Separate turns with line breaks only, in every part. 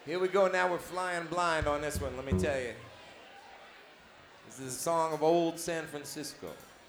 Here we go now, we're flying blind on this one, let me tell you. This is a song of old San Francisco.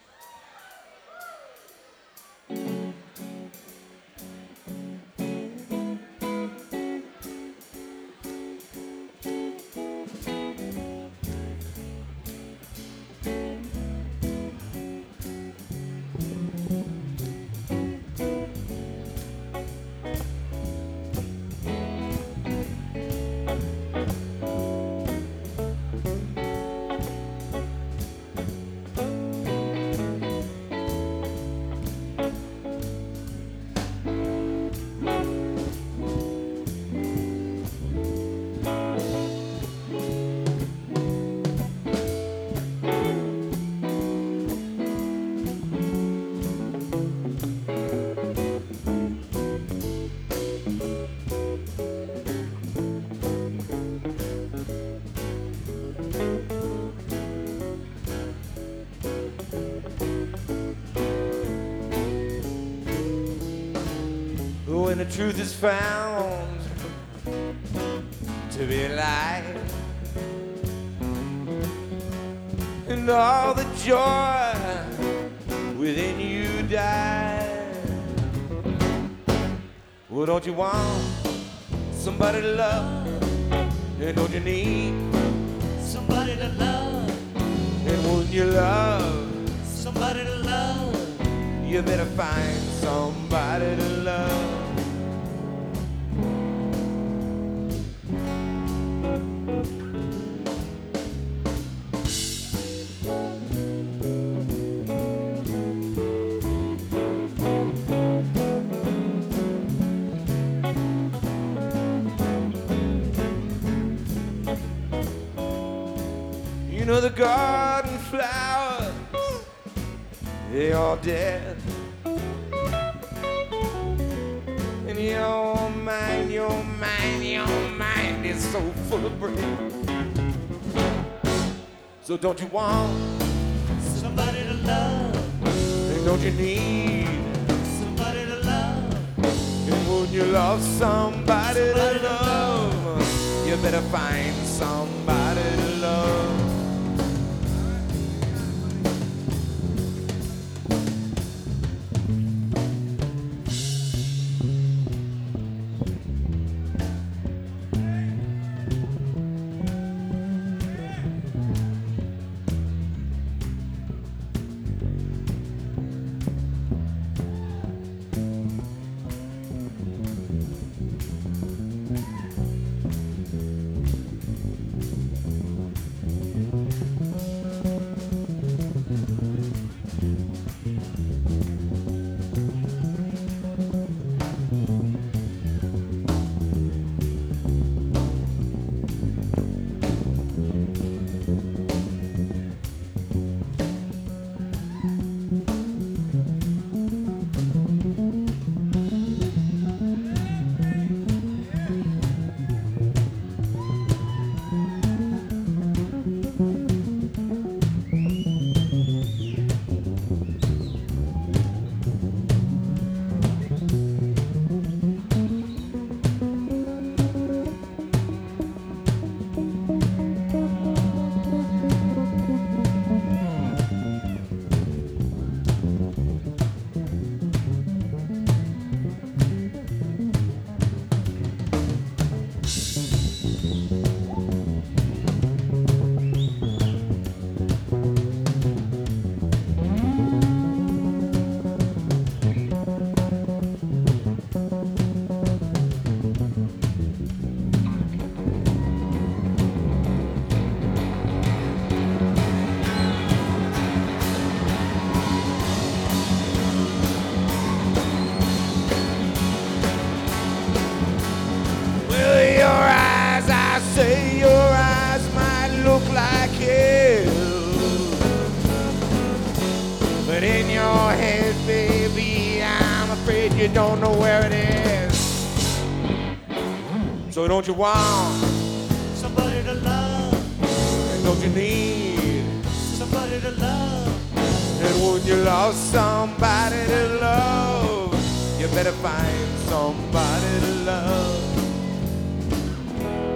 When the truth is found to be a lie, and all the joy within you die, well, don't you want somebody to love? And don't you need
Somebody to love,
and when you love,
somebody to love.
you better find somebody to love. You know the garden flowers, they all dead. And your mind is so full of bread. So don't you want
Somebody to love,
and don't you need?
somebody to love.
And when you love somebody to love, you better find somebody to love. Say your eyes might look like hell, but in your head, baby, I'm afraid you don't know where it is. So don't you want
Somebody to love,
and don't you need?
somebody to love.
And when you love somebody to love, you better find somebody to love.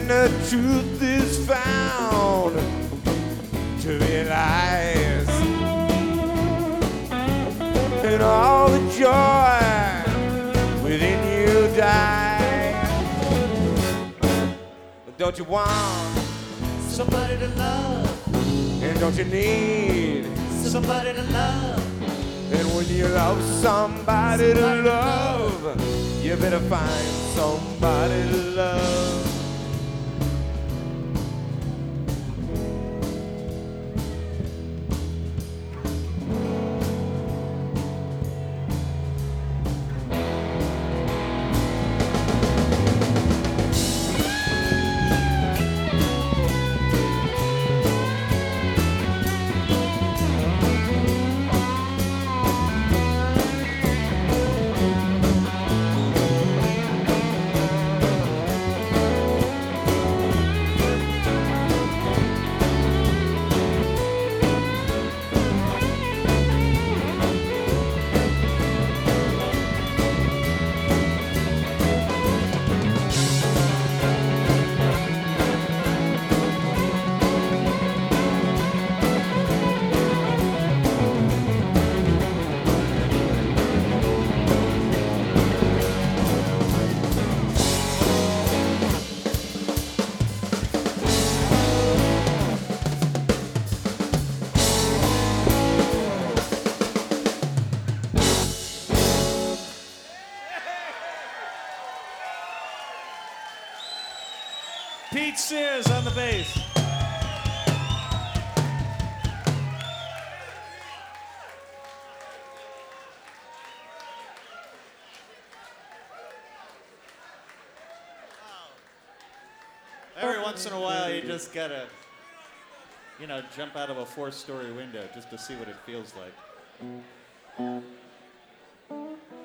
the truth is found to realize, and all the joy within you die. Don't you want
Somebody to love,
and don't you need?
somebody to love,
And when you love somebody to love, you better find somebody to love.
Pete Sears on the bass. Every once in a while, you just gotta, jump out of a 4-story window just to see what it feels like.